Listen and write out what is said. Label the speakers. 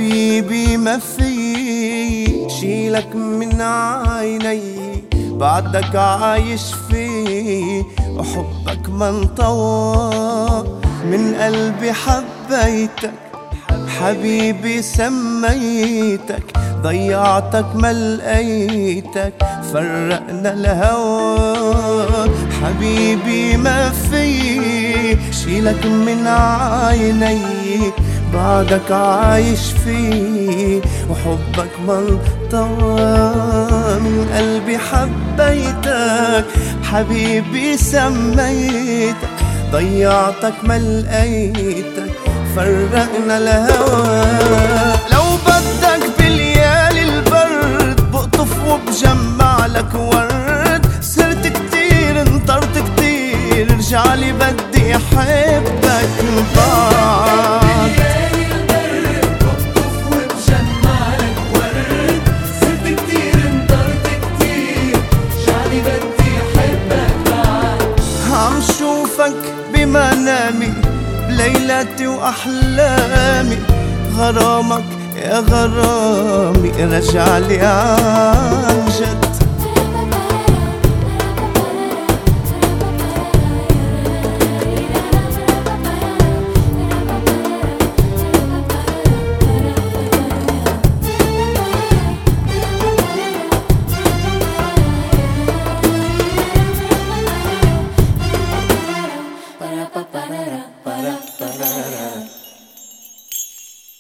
Speaker 1: حبيبي ما في شيلك من عيني، بعدك عايش فيه وحبك ما انطوى. من قلبي حبيتك حبيبي سميتك، ضيعتك ما لقيتك فرقنا الهوى. حبيبي ما في شيلك من عيني، بعدك عايش فيه وحبك ما انطوى. من قلبي حبيتك حبيبي سميتك، ضيعتك ما لقيتك فرقنا الهوى. لو بدك بليالي البرد بقطف وبجمع لك ورد، سرت كتير انطرت كتير ارجعلي بدي احبك بعد. عم شوفك بمنامي بليلاتي وأحلامي، غرامك يا غرامي رجعلي عن جد.